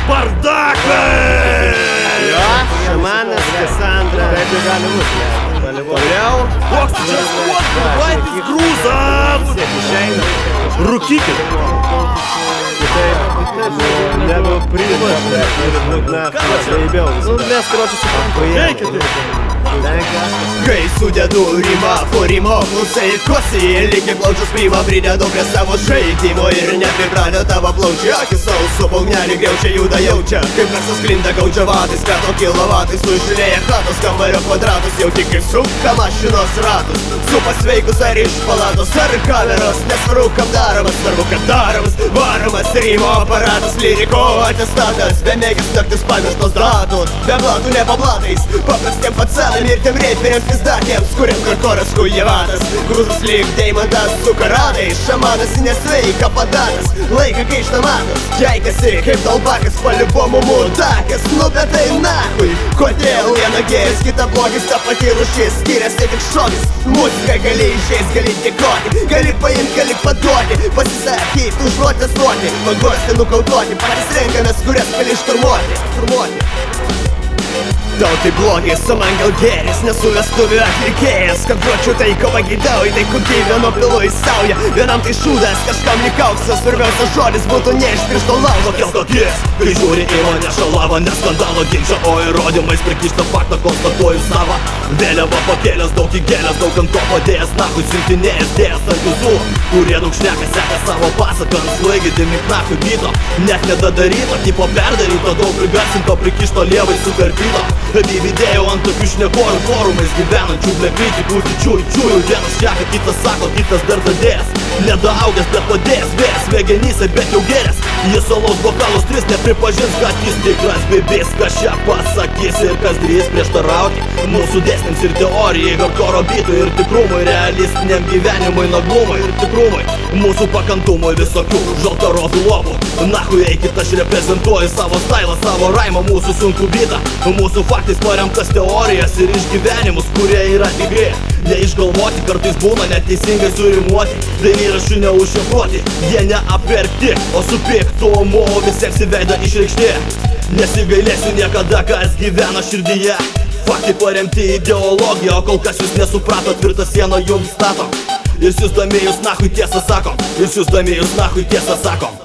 bardakai! Jo, šamanas, Kassandra. Taip ir gali būti. Toliau. Koks čia skuodų grūzas! Išeina. Rūkykit. Nebepriimaš, mes, karočią, suprantu. Kai sudedu rimą po rimo, klausai kosi, lygiai plaučius priima, pridedu prie savo žaidimo ir nepripradę tavo plaučiai, akis sauso, paunelį griaučia, juda jaučia, kaip garsas sklinda gaudžia vatais, meto kilovatais, sužiūrėję chatos kambario kvadratus, jau tik kaip suka mašinos ratus, su pasveikus ar iš palatos, ar kameros, nesvaru kam daromas, svarbu kad daromas, varomas rimo aparatas, lyriko atestatas, bemėgis naktis pamirštos datos, be blatų ne pablatais, paprastiem pacanam ir tiem reitmeriams pizdatiems, kuriam karkoras hujevatas, grūzas lyg deimantas su karadais, šamanas nesveika padatas, laiką keišta matas, keikasi kaip dalbakas, palibomų mutakas, nu bet tai nahui, kodėl viena gėris, kita blogis, ta pati rūšis, skiriasi tik šokis, muzika gali išeis, gali dėkoti, gali paimti, gali paduoti, pasisakyti, užuoti, stoti, pagosti, nukautuoti, patys renkamės, kurias gali šturmuoti. Tau tai blogis, o man gal gėris, nesu vestuvių atlikėjas, kad duočiau tai, ko pageidauji, tai kokį vieno pilu į saują, vienam tai šūdas, kažkam likauksas, svarbiausias žodis būtų ne iš piršto laužo. Kelko akis, kai žiūri į mane šalava, ne skandalo ginčia, o įrodymais prikištą faktą konstatuoju savą. Vėliava pakėlęs, daug įgėlęs, daug ant to padėjęs, nakui siuntinėjęs, dėjęs ant jūsų, kurie daug šneka, seka savo pasaką, ant slaigydami knakui byto, net nedadaryto, tipo perdaryto, daug prigarsinto, prikišto lievai sukarpyto. Įvidėjau ant tokių šnekorių forumais gyvenančių ble kritikų tyčiųjų, vienas šneka, kitas sako, kitas dar dadėjęs, nedaaugęs, bet padėjęs, vėjas smegenyse, bet jau gerės, jis alaus bokalus 3 nepripažins, kad jis tikras bibis, kas čia pasakys ir kas drįs prieštarauti mūsų dėsniams ir teorijai, hardkoro bitui ir tikrumui, realistiniam gyvenimui, naglumui ir tikrumui, mūsų pakantumui visokių žaltarodų lovų. Nahui eikit, aš reprezentuoju savo stylą, savo raimą, mūsų sunku bitą, mūsų faktais paremtas teorijas ir išgyvenimus, kurie yra tikri, neišgalvoti, kartais būna neteisingai surimuoti, dainyraščių neužšifruoti, jie neapverkti, o su piktumu visiems į veidą išreikšti. Nesigailėsiu niekada, kas gyvena širdyje, faktai paremti ideologiją, o kol kas jūs nesuprato, tvirtą sieną jums stato. Ir siųsdami jūs nahui tiesą sakom, ir siųsdami jūs nahui tiesą sakom.